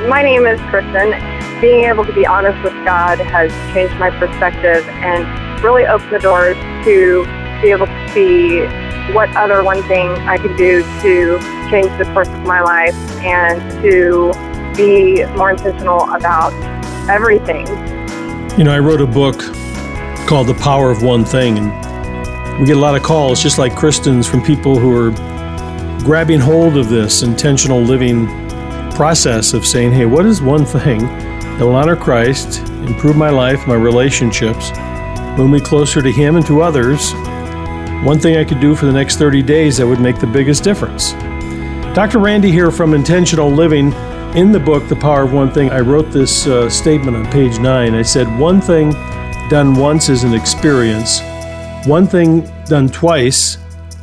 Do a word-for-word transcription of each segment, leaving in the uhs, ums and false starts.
My name is Kristen. Being able to be honest with God has changed my perspective and really opened the doors to be able to see what other one thing I could do to change the course of my life and to be more intentional about everything. You know, I wrote a book called The Power of One Thing, and we get a lot of calls, just like Kristen's, from people who are grabbing hold of this intentional living process of saying, hey, what is one thing that will honor Christ, improve my life, my relationships, move me closer to Him and to others? One thing I could do for the next thirty days that would make the biggest difference. Doctor Randy here from Intentional Living. In the book, The Power of One Thing, I wrote this uh, statement on page nine. I said, one thing done once is an experience. One thing done twice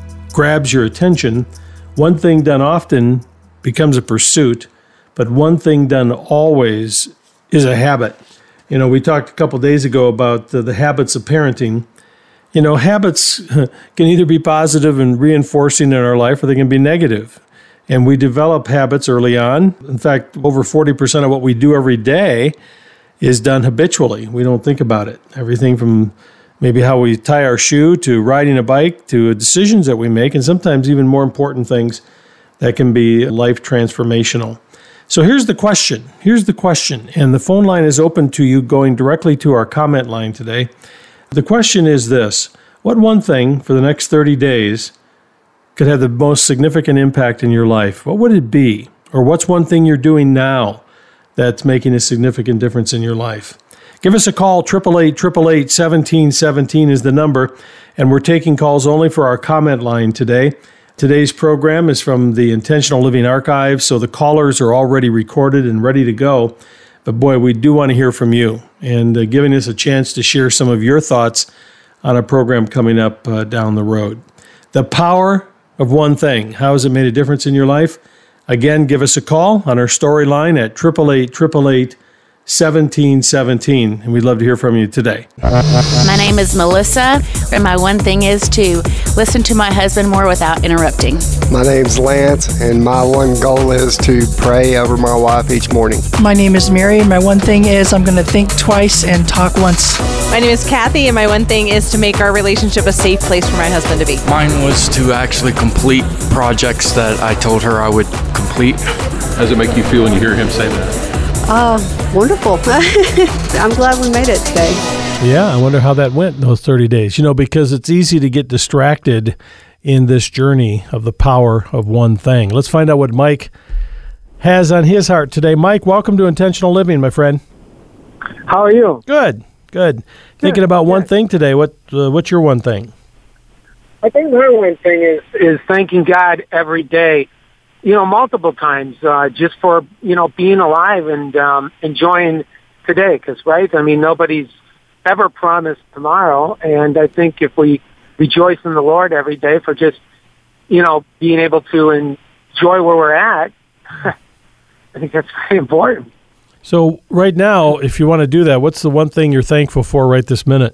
grabs your attention. One thing done often becomes a pursuit. But one thing done always is a habit. You know, we talked a couple days ago about the, the habits of parenting. You know, habits can either be positive and reinforcing in our life, or they can be negative. And we develop habits early on. In fact, over forty percent of what we do every day is done habitually. We don't think about it. Everything from maybe how we tie our shoe to riding a bike to decisions that we make, and sometimes even more important things that can be life transformational. So here's the question. Here's the question. And the phone line is open to you, going directly to our comment line today. The question is this: what one thing for the next thirty days could have the most significant impact in your life? What would it be? Or what's one thing you're doing now that's making a significant difference in your life? Give us a call. eight eight eight, eight eight eight, one seven one seven is the number. And we're taking calls only for our comment line today. Today's program is from the Intentional Living Archives, so the callers are already recorded and ready to go. But boy, we do want to hear from you, and uh, giving us a chance to share some of your thoughts on a program coming up uh, down the road. The power of one thing. How has it made a difference in your life? Again, give us a call on our storyline at eight eight eight, eight eight eight, one seven one seven, and we'd love to hear from you today. My name is Melissa, and my one thing is to listen to my husband more without interrupting. My name's Lance, and my one goal is to pray over my wife each morning. My name is Mary, and my one thing is I'm going to think twice and talk once. My name is Kathy, and my one thing is to make our relationship a safe place for my husband to be. Mine was to actually complete projects that I told her I would complete. How does it make you feel when you hear him say that? Oh, wonderful. I'm glad we made it today. Yeah, I wonder how that went in those thirty days. You know, because it's easy to get distracted in this journey of the power of one thing. Let's find out what Mike has on his heart today. Mike, welcome to Intentional Living, my friend. How are you? Good, good. good. Thinking about good. one thing today. What uh, What's your one thing? I think my one thing is, is thanking God every day. You know, multiple times, uh, just for, you know, being alive and um, enjoying today. Because, right, I mean, nobody's ever promised tomorrow. And I think if we rejoice in the Lord every day for just, you know, being able to enjoy where we're at, I think that's very important. So right now, if you want to do that, what's the one thing you're thankful for right this minute?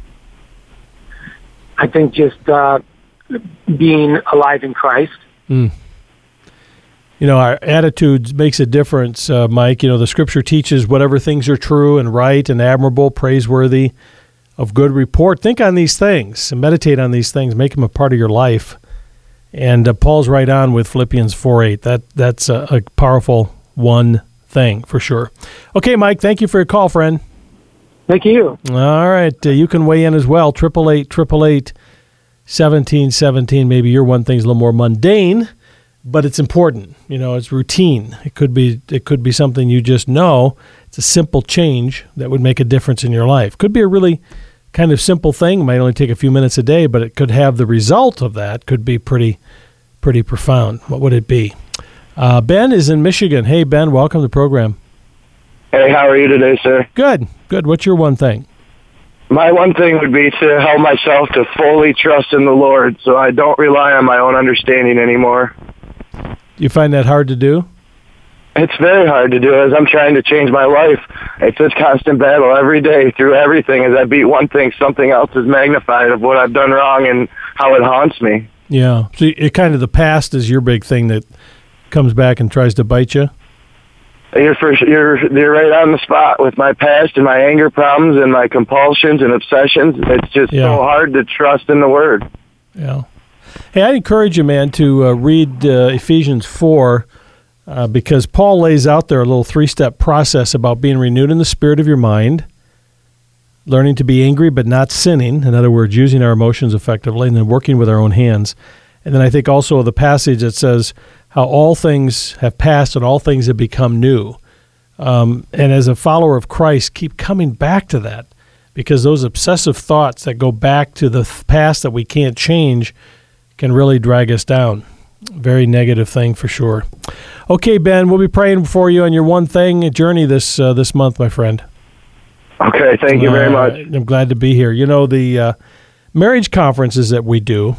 I think just uh, being alive in Christ. Mm. You know, our attitude makes a difference, uh, Mike. You know, the Scripture teaches whatever things are true and right and admirable, praiseworthy, of good report. Think on these things and meditate on these things. Make them a part of your life. And uh, Paul's right on with Philippians four eight. That That's a, a powerful one thing for sure. Okay, Mike, thank you for your call, friend. Thank you. All right. Uh, you can weigh in as well. eight eight eight, eight eight eight, one seven one seven. Maybe your one thing's a little more mundane, but it's important. You know, it's routine. It could be it could be something you just know. It's a simple change that would make a difference in your life. Could be a really kind of simple thing. It might only take a few minutes a day, but it could have the result of that could be pretty pretty profound. What would it be? Uh, Ben is in Michigan. Hey, Ben, welcome to the program. Hey, how are you today, sir? Good, good. What's your one thing? My one thing would be to help myself to fully trust in the Lord so I don't rely on my own understanding anymore. You find that hard to do? It's very hard to do as I'm trying to change my life. It's this constant battle every day through everything. As I beat one thing, something else is magnified of what I've done wrong and how it haunts me. Yeah. So it kind of the past is your big thing that comes back and tries to bite you? You're for, you're you're right on the spot with my past and my anger problems and my compulsions and obsessions. It's just Yeah. so hard to trust in the Word. Yeah. Hey, I encourage you, man, to uh, read uh, Ephesians four uh, because Paul lays out there a little three-step process about being renewed in the spirit of your mind, learning to be angry but not sinning, in other words, using our emotions effectively, and then working with our own hands. And then I think also the passage that says how all things have passed and all things have become new. Um, and as a follower of Christ, keep coming back to that, because those obsessive thoughts that go back to the th- past that we can't change can really drag us down. Very negative thing for sure. Okay, Ben, we'll be praying for you on your one thing journey this uh, this month, my friend. Okay, thank you very much. Uh, I'm glad to be here. You know, the uh, marriage conferences that we do,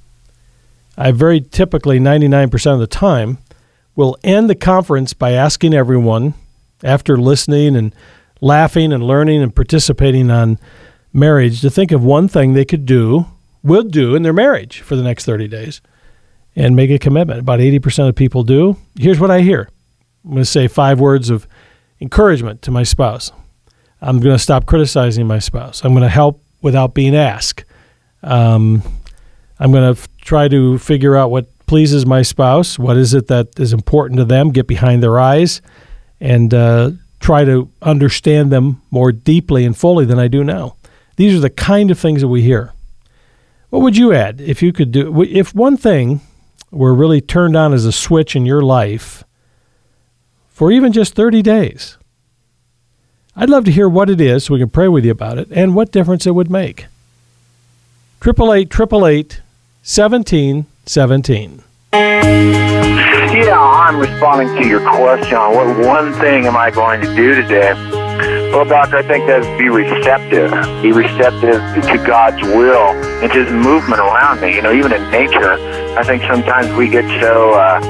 I very typically, ninety-nine percent of the time, will end the conference by asking everyone, after listening and laughing and learning and participating on marriage, to think of one thing they could do, will do in their marriage for the next thirty days and make a commitment. About eighty percent of people do. Here's what I hear. I'm going to say five words of encouragement to my spouse. I'm going to stop criticizing my spouse. I'm going to help without being asked. Um, I'm going to f- try to figure out what pleases my spouse. What is it that is important to them? Get behind their eyes and uh, try to understand them more deeply and fully than I do now. These are the kind of things that we hear. What would you add if you could do, if one thing were really turned on as a switch in your life for even just thirty days? I'd love to hear what it is so we can pray with you about it and what difference it would make. Triple eight, triple eight, seventeen, seventeen. Yeah, I'm responding to your question on what one thing am I going to do today. Well, Doctor, I think that's be receptive. Be receptive to God's will and to His movement around me. You know, even in nature, I think sometimes we get so uh,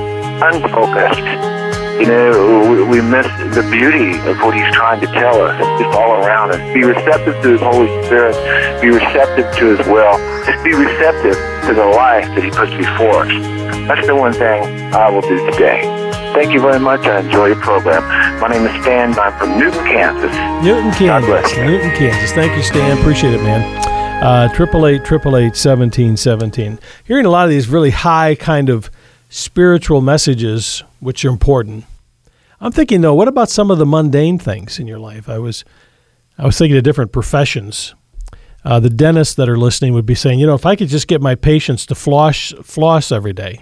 unfocused. You know, we, we miss the beauty of what He's trying to tell us. It's just all around us. Be receptive to His Holy Spirit. Be receptive to His will. Just be receptive to the life that He puts before us. That's the one thing I will do today. Thank you very much. I enjoy your program. My name is Stan. I'm from Newton, Kansas. Newton, Kansas. God bless you. Newton, Kansas. Thank you, Stan. Appreciate it, man. Uh, triple eight, triple eight, seventeen, seventeen. Hearing a lot of these really high kind of spiritual messages, which are important. I'm thinking, though, what about some of the mundane things in your life? I was, I was thinking of different professions. Uh, the dentists that are listening would be saying, you know, if I could just get my patients to floss, floss every day,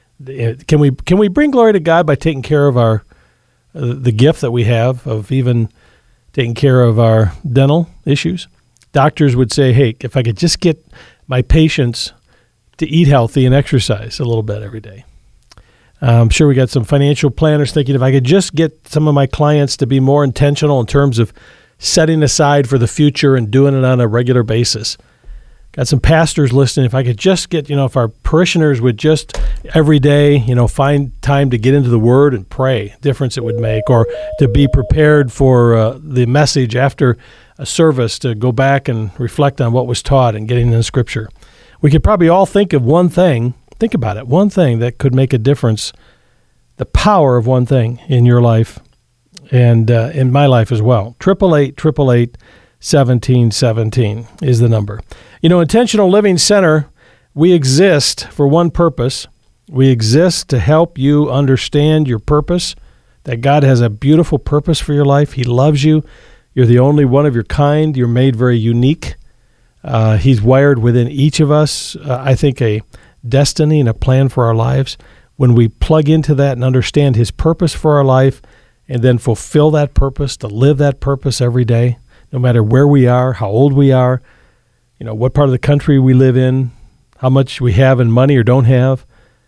can we can we bring glory to God by taking care of our uh, the gift that we have of even taking care of our dental issues? Doctors would say, hey, if I could just get my patients to eat healthy and exercise a little bit every day. I'm sure we got some financial planners thinking if I could just get some of my clients to be more intentional in terms of setting aside for the future and doing it on a regular basis. Got some pastors listening. If I could just get, you know, if our parishioners would just every day, you know, find time to get into the Word and pray, difference it would make, or to be prepared for uh, the message after a service, to go back and reflect on what was taught and getting in Scripture. We could probably all think of one thing. Think about it. One thing that could make a difference, the power of one thing in your life and uh, in my life as well. Triple eight, triple eight, seventeen, seventeen is the number. You know, Intentional Living Center, we exist for one purpose. We exist to help you understand your purpose, that God has a beautiful purpose for your life. He loves you. You're the only one of your kind. You're made very unique. Uh, he's wired within each of us, uh, I think, a destiny and a plan for our lives. When we plug into that and understand His purpose for our life and then fulfill that purpose, to live that purpose every day, no matter where we are, how old we are, you know, what part of the country we live in, how much we have in money or don't have,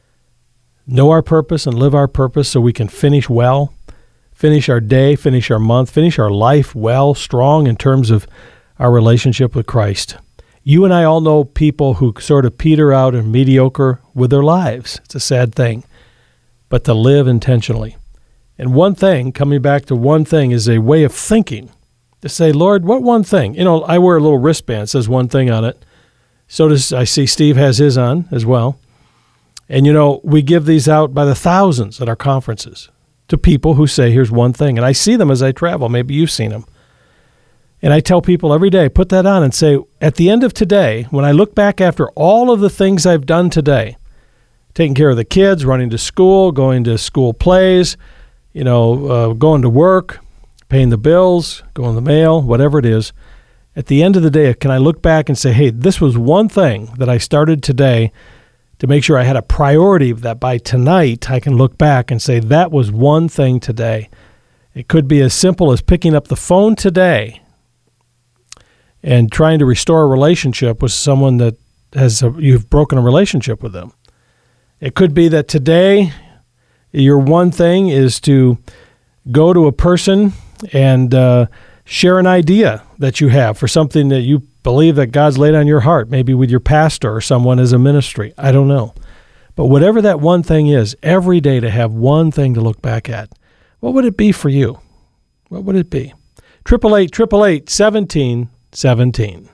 know our purpose and live our purpose so we can finish well, finish our day, finish our month, finish our life well, strong in terms of our relationship with Christ. You and I all know people who sort of peter out and mediocre with their lives. It's a sad thing. But to live intentionally. And one thing, coming back to one thing, is a way of thinking. To say, Lord, what one thing? You know, I wear a little wristband that says one thing on it. So does, I see Steve has his on as well. And, you know, we give these out by the thousands at our conferences. to people who say, here's one thing. And I see them as I travel. Maybe you've seen them. And I tell people every day, put that on and say, at the end of today, when I look back after all of the things I've done today, taking care of the kids, running to school, going to school plays, you know, uh, going to work, paying the bills, going to the mail, whatever it is, at the end of the day, can I look back and say, hey, this was one thing that I started today to make sure I had a priority that by tonight I can look back and say that was one thing today. It could be as simple as picking up the phone today and trying to restore a relationship with someone that has a, you've broken a relationship with them. It could be that today your one thing is to go to a person and uh, share an idea that you have for something that you believe that God's laid on your heart, maybe with your pastor or someone as a ministry. I don't know. But whatever that one thing is, every day to have one thing to look back at, what would it be for you? What would it be? eight eight eight, eight eight eight, seventeen seventeen.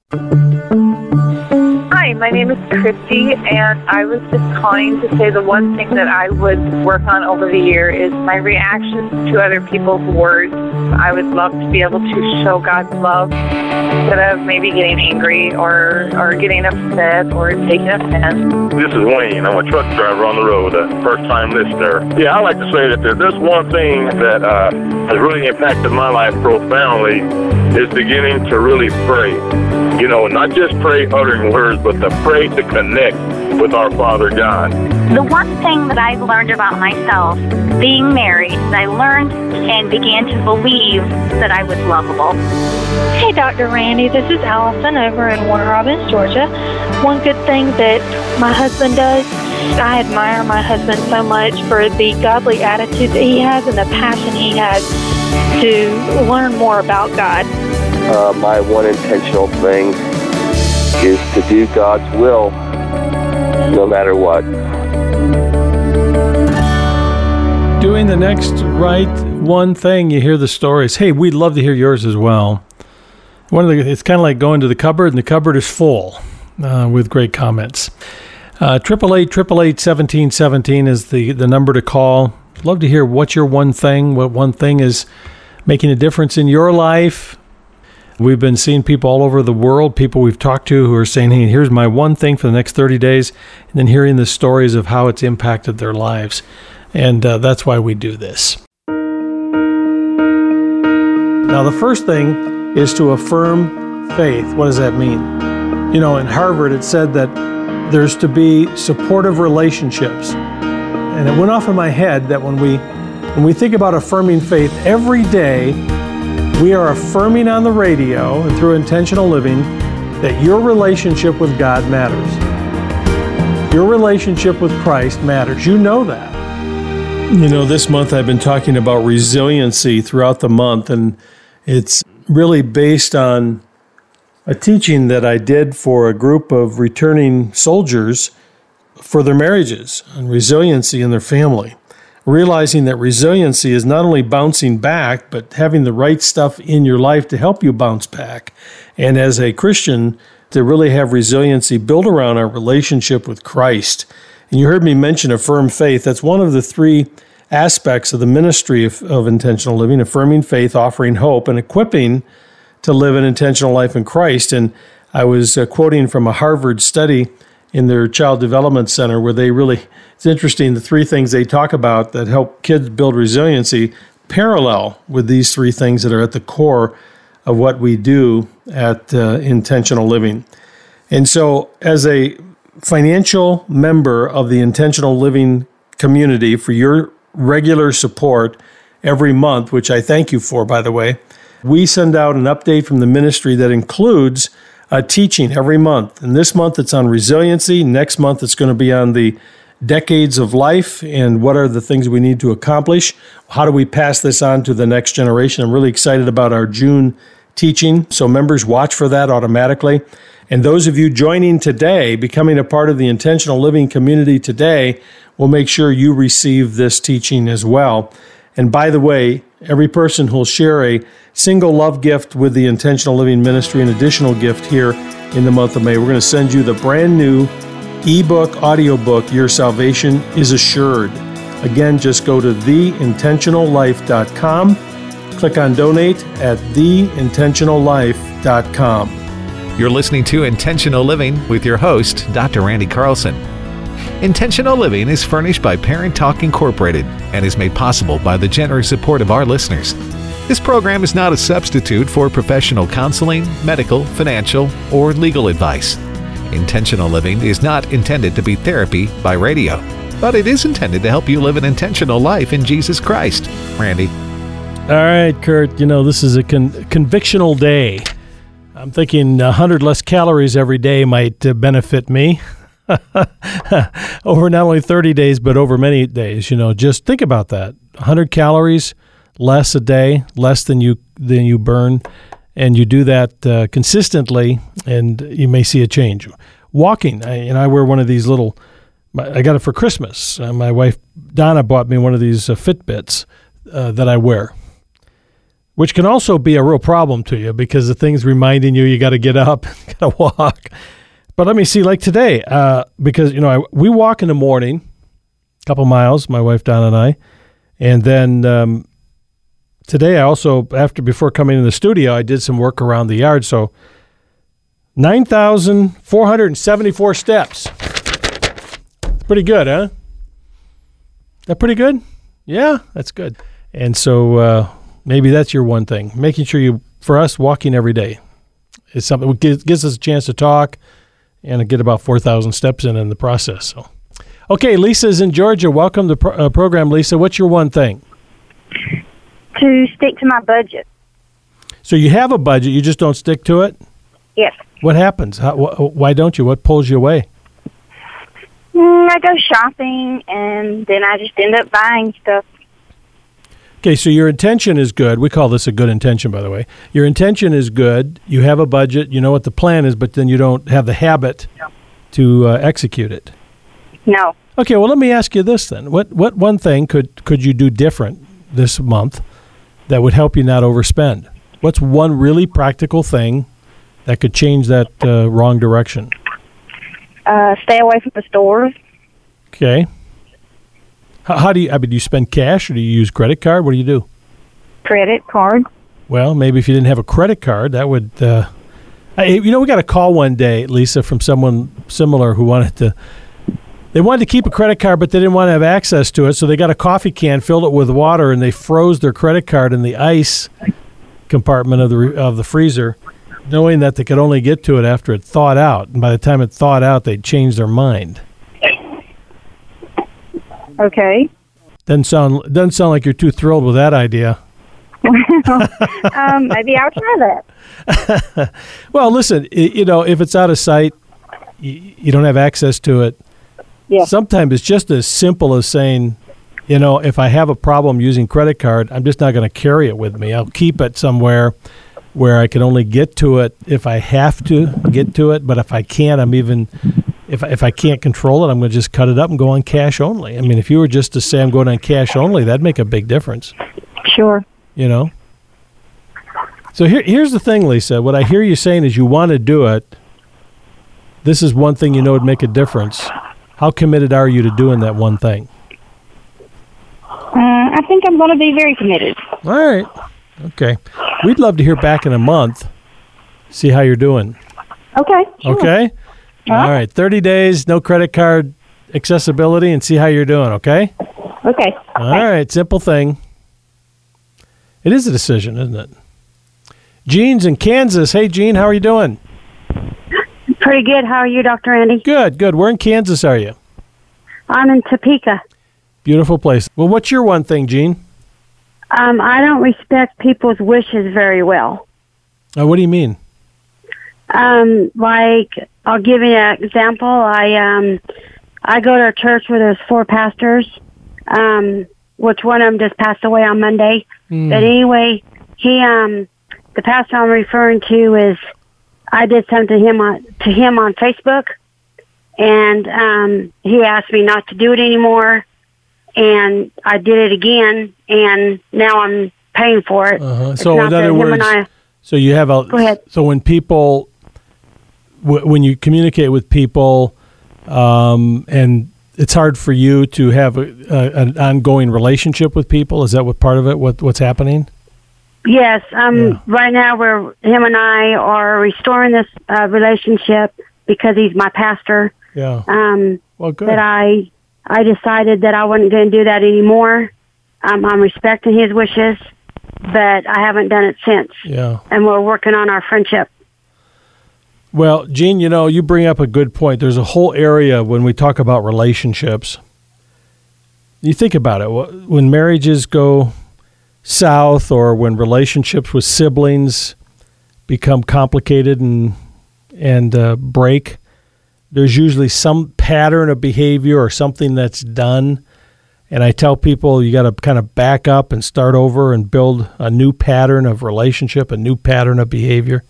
Hi, my name is Christy, and I was just calling to say the one thing that I would work on over the year is my reactions to other people's words. I would love to be able to show God's love instead of maybe getting angry or, or getting upset or taking offense. This is Wayne. I'm a truck driver on the road, a first-time listener. Yeah, I like to say that there's one thing that uh, has really impacted my life profoundly is beginning to really pray. You know, not just pray uttering words, but to pray to connect with our Father God. The one thing that I've learned about myself, being married, I learned and began to believe that I was lovable. Hey, Doctor Randy, this is Allison over in Warner Robins, Georgia. One good thing that my husband does, I admire my husband so much for the godly attitude that he has and the passion he has to learn more about God. Uh, my one intentional thing is to do God's will no matter what. Doing the next right one thing, you hear the stories. Hey, we'd love to hear yours as well. One of the, it's kind of like going to the cupboard, and the cupboard is full uh, with great comments. Uh, eight eight eight, eight eight eight, seventeen seventeen is the, the number to call. Love to hear what's your one thing, what one thing is making a difference in your life. We've been seeing people all over the world, people we've talked to who are saying, hey, here's my one thing for the next thirty days, and then hearing the stories of how it's impacted their lives. And uh, that's why we do this. Now, the first thing is to affirm faith. What does that mean? You know, in Harvard, it said that there's to be supportive relationships. And it went off in my head that when we, when we think about affirming faith every day, we are affirming on the radio and through intentional living that your relationship with God matters. Your relationship with Christ matters. You know that. You know, this month I've been talking about resiliency throughout the month, and it's really based on a teaching that I did for a group of returning soldiers for their marriages and resiliency in their family. Realizing that resiliency is not only bouncing back, but having the right stuff in your life to help you bounce back. And as a Christian, to really have resiliency built around our relationship with Christ. And you heard me mention affirm faith. That's one of the three aspects of the ministry of, of intentional living: affirming faith, offering hope, and equipping to live an intentional life in Christ. And I was uh, quoting from a Harvard study in their Child Development Center where they really, it's interesting, the three things they talk about that help kids build resiliency parallel with these three things that are at the core of what we do at uh, Intentional Living. And so as a financial member of the Intentional Living community, for your regular support every month, which I thank you for, by the way, we send out an update from the ministry that includes a teaching every month. And this month it's on resiliency. Next month it's going to be on the decades of life and what are the things we need to accomplish. How do we pass this on to the next generation? I'm really excited about our June teaching. So members, watch for that automatically. And those of you joining today, becoming a part of the Intentional Living community today, will make sure you receive this teaching as well. And by the way, every person who'll share a single love gift with the Intentional Living Ministry, an additional gift here in the month of May, we're going to send you the brand new ebook, audiobook, Your Salvation is Assured. Again, just go to the intentional life dot com, click on Donate at the intentional life dot com. You're listening to Intentional Living with your host, Doctor Randy Carlson. Intentional Living is furnished by Parent Talk Incorporated and is made possible by the generous support of our listeners. This program is not a substitute for professional counseling, medical, financial, or legal advice. Intentional Living is not intended to be therapy by radio, but it is intended to help you live an intentional life in Jesus Christ. Randy. All right, Kurt, you know, this is a con- convictional day. I'm thinking one hundred less calories every day might uh, benefit me over not only thirty days, but over many days. You know, just think about that. one hundred calories less a day, less than you than you burn, and you do that uh, consistently, and you may see a change. Walking, I, and I wear one of these little, I got it for Christmas. Uh, my wife, Donna, bought me one of these uh, Fitbits uh, that I wear, which can also be a real problem to you because the thing's reminding you you got to get up, got to walk. But let me see, like today, uh, because, you know, I, we walk in the morning, a couple miles, my wife, Donna, and I, and then um, today I also, after, before coming in the studio, I did some work around the yard, so nine thousand four hundred seventy-four steps. Pretty good, huh? That pretty good? Yeah, that's good. And so uh, maybe that's your one thing. Making sure you, for us, walking every day is something that gives, gives us a chance to talk and get about four thousand steps in in the process. So, okay, Lisa's in Georgia. Welcome to the pro- uh, program, Lisa. What's your one thing? To stick to my budget. So you have a budget, you just don't stick to it? Yes. What happens? How, wh- why don't you? What pulls you away? Mm, I go shopping, and then I just end up buying stuff. Okay, so your intention is good. We call this a good intention, by the way. Your intention is good. You have a budget. You know what the plan is, but then you don't have the habit to uh, execute it. No. Okay, well, let me ask you this then. What what one thing could, could you do different this month that would help you not overspend? What's one really practical thing that could change that uh, wrong direction? Uh, stay away from the stores. Okay. How, how do you, I mean, do you spend cash or do you use credit card? What do you do? Credit card. Well, maybe if you didn't have a credit card, that would, uh, I, you know, we got a call one day, Lisa, from someone similar who wanted to, they wanted to keep a credit card, but they didn't want to have access to it. So they got a coffee can, filled it with water, and they froze their credit card in the ice compartment of the of the freezer, knowing that they could only get to it after it thawed out. And by the time it thawed out, they'd changed their mind. Okay. Doesn't sound doesn't sound like you're too thrilled with that idea. Well, um, maybe I'll try that. Well, listen, you know, if it's out of sight, you, you don't have access to it. Yeah. Sometimes it's just as simple as saying, you know, if I have a problem using credit card, I'm just not going to carry it with me. I'll keep it somewhere where I can only get to it if I have to get to it. But if I can't, I'm even, if, if I can't control it, I'm going to just cut it up and go on cash only. I mean, if you were just to say I'm going on cash only, that'd make a big difference. Sure. You know? So here, here's the thing, Lisa. What I hear you saying is you want to do it. This is one thing you know would make a difference. How committed are you to doing that one thing? Uh, I think I'm going to be very committed. All right. Okay. We'd love to hear back in a month, see how you're doing. Okay. Sure. Okay? All All right. thirty days, no credit card accessibility, and see how you're doing, okay? Okay. All right. Simple thing. It is a decision, isn't it? Gene's in Kansas. Hey, Gene, how are you doing? Pretty good. How are you, Doctor Andy? Good, good. Where in Kansas are you? I'm in Topeka. Beautiful place. Well, what's your one thing, Gene? Um, I don't respect people's wishes very well. Uh, what do you mean? Um, like, I'll give you an example. I um, I go to a church where there's four pastors, um, which one of them just passed away on Monday. Mm. But anyway, he um, the pastor I'm referring to is I did something to him on to him on Facebook, and um, he asked me not to do it anymore. And I did it again, and now I'm paying for it. Uh-huh. So in other words, I, so you have a. Go ahead. So when people, w- when you communicate with people, um, and it's hard for you to have a, a, an ongoing relationship with people. Is that what part of it? What what's happening? Yes. Um. Yeah. Right now, we're him and I are restoring this uh, relationship because he's my pastor. Yeah. Um. Well, good. That I I decided that I wasn't going to do that anymore. Um, I'm respecting his wishes, but I haven't done it since. Yeah. And we're working on our friendship. Well, Jean, you know, you bring up a good point. There's a whole area when we talk about relationships. You think about it. When marriages go south or when relationships with siblings become complicated and and uh, break, there's usually some pattern of behavior or something that's done. And I tell people you got to kind of back up and start over and build a new pattern of relationship, a new pattern of behavior.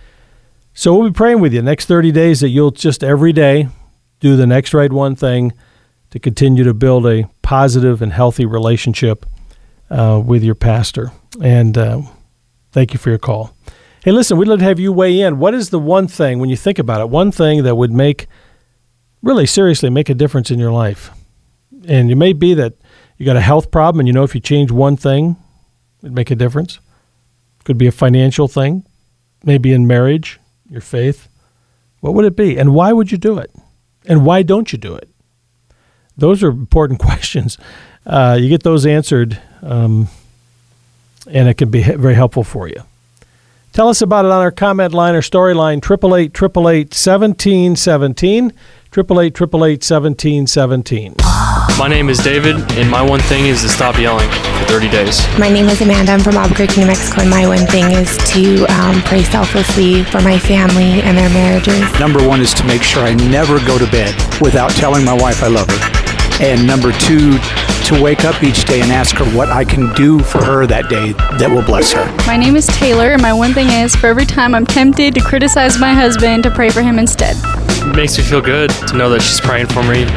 So we'll be praying with you next thirty days that you'll just every day do the next right one thing to continue to build a positive and healthy relationship uh, with your pastor. And uh, thank you for your call. Hey, listen, we'd love to have you weigh in. What is the one thing, when you think about it, one thing that would make, really seriously make a difference in your life? And it may be that you got a health problem and you know if you change one thing, it'd make a difference. Could be a financial thing, maybe in marriage, your faith. What would it be? And why would you do it? And why don't you do it? Those are important questions. Uh, you get those answered, um, and it can be very helpful for you. Tell us about it on our comment line or story line, eight eight eight, eight eight eight, seventeen seventeen, eight eight eight, eight eight eight, seventeen seventeen. My name is David, and my one thing is to stop yelling for thirty days. My name is Amanda. I'm from Albuquerque, New Mexico, and my one thing is to um, pray selflessly for my family and their marriages. Number one is to make sure I never go to bed without telling my wife I love her. And number two, to wake up each day and ask her what I can do for her that day that will bless her. My name is Taylor, and my one thing is for every time I'm tempted to criticize my husband, to pray for him instead. It makes me feel good to know that she's praying for me.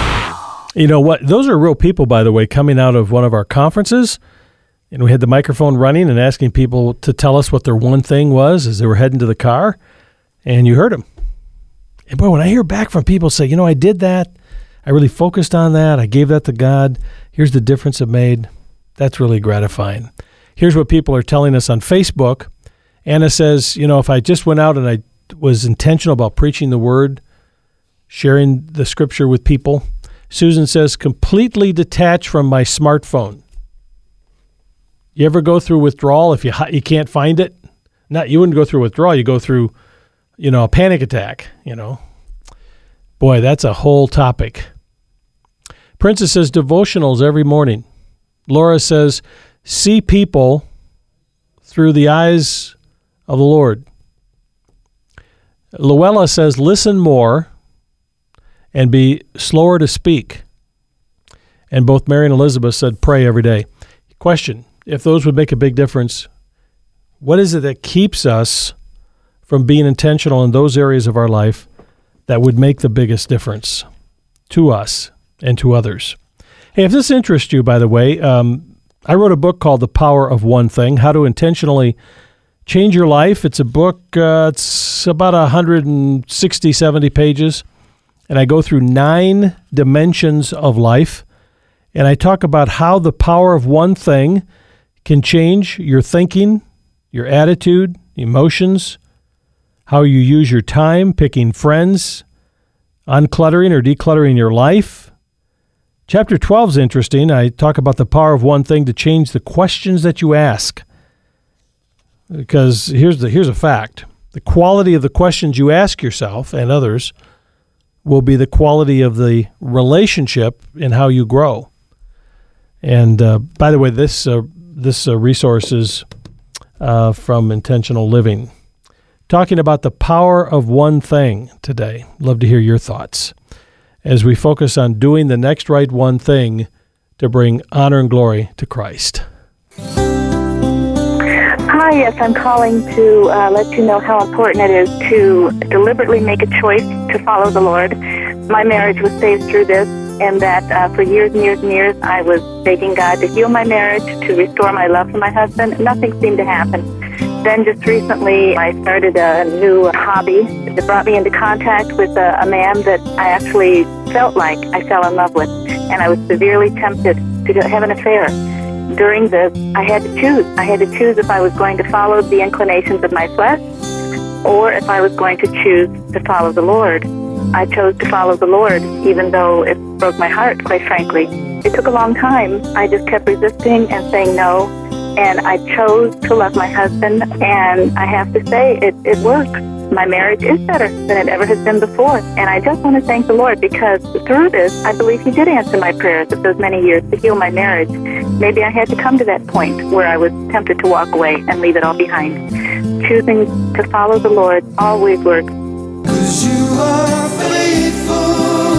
You know what? Those are real people, by the way, coming out of one of our conferences. And we had the microphone running and asking people to tell us what their one thing was as they were heading to the car. And you heard them. And boy, when I hear back from people say, you know, I did that. I really focused on that. I gave that to God. Here's the difference it made. That's really gratifying. Here's what people are telling us on Facebook. Anna says, you know, if I just went out and I was intentional about preaching the word, sharing the scripture with people. Susan says, completely detached from my smartphone. You ever go through withdrawal if you you can't find it? Not you wouldn't go through withdrawal. You go through, you know, a panic attack, you know. Boy, that's a whole topic. Princess says devotionals every morning. Laura says, see people through the eyes of the Lord. Luella says, listen more and be slower to speak. And both Mary and Elizabeth said, pray every day. Question, if those would make a big difference, what is it that keeps us from being intentional in those areas of our life that would make the biggest difference to us and to others? Hey, if this interests you, by the way, um, I wrote a book called The Power of One Thing, How to Intentionally Change Your Life. It's a book, uh, it's about one hundred sixty, seventy pages, and I go through nine dimensions of life, and I talk about how the power of one thing can change your thinking, your attitude, emotions, how you use your time, picking friends, uncluttering or decluttering your life. Chapter twelve is interesting. I talk about the power of one thing to change the questions that you ask. Because here's the here's a fact. The quality of the questions you ask yourself and others will be the quality of the relationship and how you grow. And uh, by the way, this uh, this uh, resource is uh, from Intentional Living. Talking about the power of one thing today. Love to hear your thoughts as we focus on doing the next right one thing to bring honor and glory to Christ. Hi, yes, I'm calling to uh, let you know how important it is to deliberately make a choice to follow the Lord. My marriage was saved through this, and that uh, for years and years and years I was begging God to heal my marriage, to restore my love for my husband. Nothing seemed to happen. Then just recently I started a new hobby that brought me into contact with a, a man that I actually felt like I fell in love with, and I was severely tempted to have an affair. During this, I had to choose. I had to choose if I was going to follow the inclinations of my flesh or if I was going to choose to follow the Lord. I chose to follow the Lord, even though it broke my heart, quite frankly. It took a long time. I just kept resisting and saying no, and I chose to love my husband, and I have to say, it, it works. My marriage is better than it ever has been before, and I just want to thank the Lord because through this, I believe He did answer my prayers of those many years to heal my marriage. Maybe I had to come to that point where I was tempted to walk away and leave it all behind. Choosing to follow the Lord always works. 'Cause you are faithful,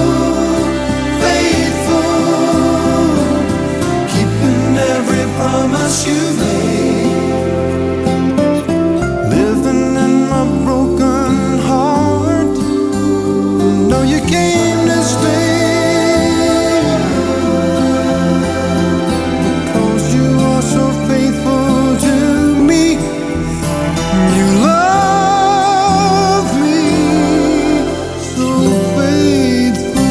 faithful, keeping every promise you've made, living in my broken heart. No, you came to stay, because you are so faithful to me. You love me so faithfully.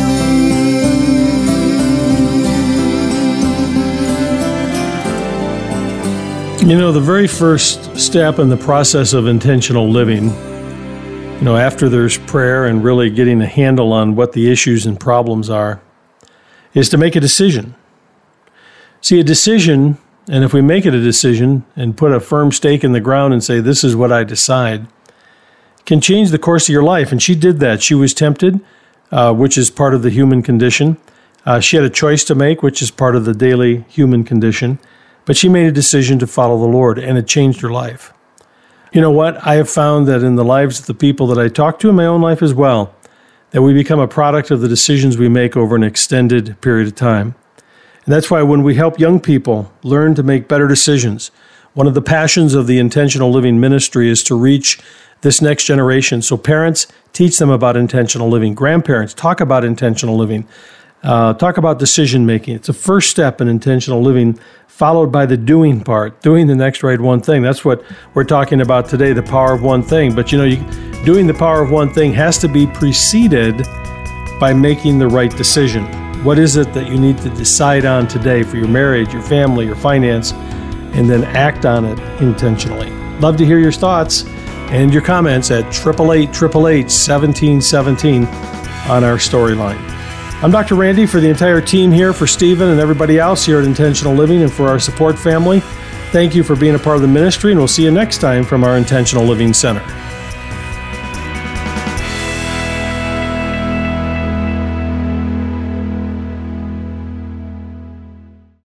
You know, the very first step in the process of intentional living, you know, after there's prayer and really getting a handle on what the issues and problems are, is to make a decision. See, a decision, and if we make it a decision and put a firm stake in the ground and say, this is what I decide, can change the course of your life. And she did that. She was tempted, uh, which is part of the human condition. Uh, she had a choice to make, which is part of the daily human condition. But she made a decision to follow the Lord, and it changed her life. You know what? I have found that in the lives of the people that I talk to in my own life as well, that we become a product of the decisions we make over an extended period of time. And that's why when we help young people learn to make better decisions, one of the passions of the Intentional Living Ministry is to reach this next generation. So parents, teach them about intentional living. Grandparents, talk about intentional living. Uh, talk about decision making. It's a first step in intentional living, followed by the doing part, doing the next right one thing. That's what we're talking about today, the power of one thing. But you know, you, doing the power of one thing has to be preceded by making the right decision. What is it that you need to decide on today for your marriage, your family, your finance, and then act on it intentionally? Love to hear your thoughts and your comments at eight eight eight, eight eight eight, one seven one seven on our storyline. I'm Doctor Randy for the entire team here, for Stephen and everybody else here at Intentional Living, and for our support family. Thank you for being a part of the ministry, and we'll see you next time from our Intentional Living Center.